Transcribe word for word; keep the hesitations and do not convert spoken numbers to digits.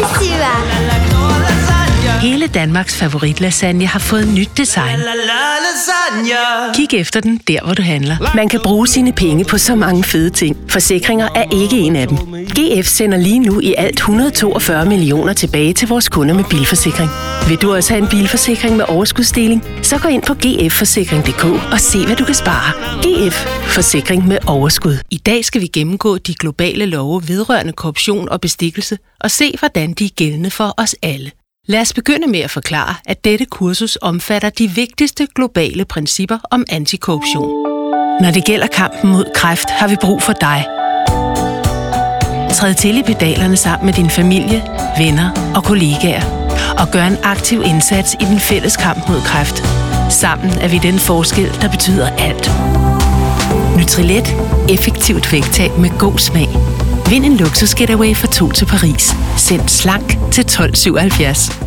Hele Danmarks favoritlasagne har fået nyt design. Kig efter den der, hvor du handler. Man kan bruge sine penge på så mange fede ting. Forsikringer er ikke en af dem. G F sender lige nu i alt et hundrede og toogfyrre millioner tilbage til vores kunder med bilforsikring. Vil du også have en bilforsikring med overskudsdeling? Så gå ind på g f forsikring punktum d k og se, hvad du kan spare. G F. Forsikring med overskud. I dag skal vi gennemgå de globale love vedrørende korruption og bestikkelse og se, hvordan de er gældende for os alle. Lad os begynde med at forklare, at dette kursus omfatter de vigtigste globale principper om antikorruption. Når det gælder kampen mod kræft, har vi brug for dig. Træd til i pedalerne sammen med din familie, venner og kollegaer. Og gør en aktiv indsats i den fælles kamp mod kræft. Sammen er vi den forskel, der betyder alt. Nutrilett. Effektivt vægttab med god smag. Vind en luksus getaway for to til Paris. Send slank til tolv syvoghalvfjerds.